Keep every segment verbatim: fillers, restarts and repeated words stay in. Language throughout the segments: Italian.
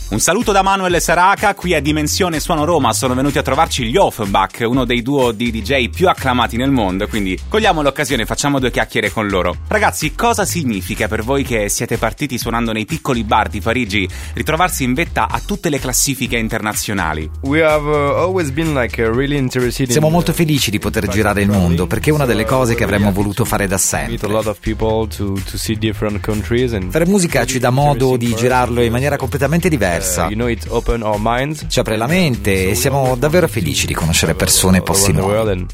Un saluto da Manuel Saraca, qui a Dimensione Suono Roma sono venuti a trovarci gli Offenbach, uno dei duo di D J più acclamati nel mondo, quindi cogliamo l'occasione e facciamo due chiacchiere con loro. Ragazzi, cosa significa per voi che siete partiti suonando nei piccoli bar di Parigi ritrovarsi in vetta a tutte le classifiche internazionali? We have uh, always been like uh, really interested in, Siamo molto felici di poter girare il mondo, perché è una delle cose che avremmo voluto fare da sempre. Fare musica ci dà modo di girarlo in maniera completamente diversa. Ci apre la mente e siamo davvero felici di conoscere persone e posti nuovi.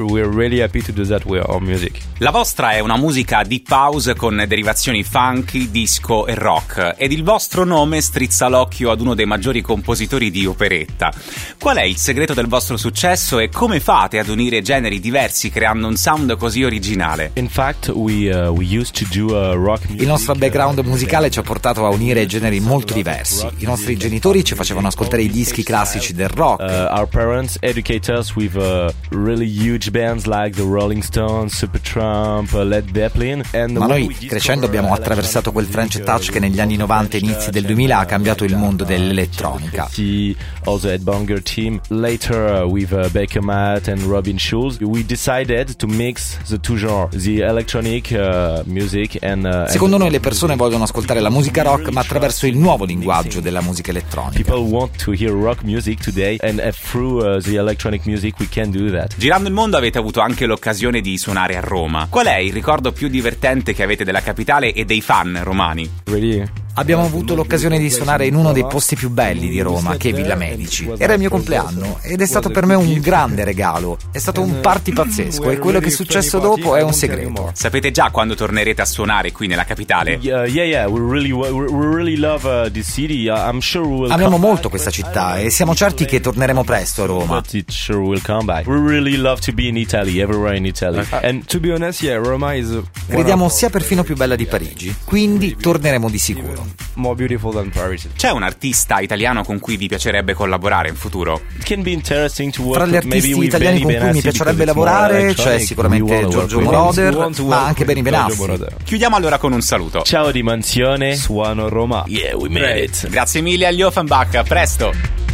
La vostra è una musica deep house con derivazioni funky, disco e rock, ed il vostro nome strizza l'occhio ad uno dei maggiori compositori di operetta. Qual è il segreto del vostro successo e come fate ad unire generi diversi creando un sound così originale? In fact, we, uh, we used to do a rock music. Il nostro background musicale ci ha portato a unire generi molto diversi. I nostri I genitori ci facevano ascoltare i dischi classici del rock. Uh, our parents educate us with uh, really huge bands like the Rolling Stones, Supertramp, uh, Led Zeppelin. And Ma noi crescendo abbiamo attraversato quel French touch che negli anni novanta e inizi del duemila ha cambiato il mondo dell'elettronica. Also Headbanger team. Later uh, with uh, Baker Matt and Robin Schulz, we decided to mix the two genres, the electronic uh, music and uh, Secondo noi le persone vogliono ascoltare la musica rock, ma attraverso il nuovo linguaggio della musica elettronica. People want to hear rock music today and uh, through uh, the electronic music we can do that. Girando il mondo avete avuto anche l'occasione di suonare a Roma. Qual è il ricordo più divertente che avete della capitale e dei fan romani? Really? Abbiamo avuto l'occasione di suonare in uno dei posti più belli di Roma, che è Villa Medici. Era il mio compleanno ed è stato per me un grande regalo. È stato un party pazzesco e quello che è successo dopo è un segreto. Sapete già quando tornerete a suonare qui nella capitale? Yeah, yeah, yeah. We really, we really love uh, this city. Uh, I'm sure we will. Amiamo molto questa città e siamo certi che torneremo presto a Roma. But it sure will come back. We really love to be in Italy, everywhere in Italy. Uh, and to be honest, yeah, Roma is. Crediamo sia perfino più bella di Parigi, quindi torneremo di sicuro. More beautiful than Paris. C'è un artista italiano con cui vi piacerebbe collaborare in futuro? It can be interesting to work. Fra gli artisti italiani con cui mi piacerebbe lavorare c'è sicuramente Giorgio Moroder, ma anche Benny Benassi. Chiudiamo allora con un saluto. Ciao Dimensione Suono Roma. Yeah, we made it. Grazie mille agli Offenbach, a presto.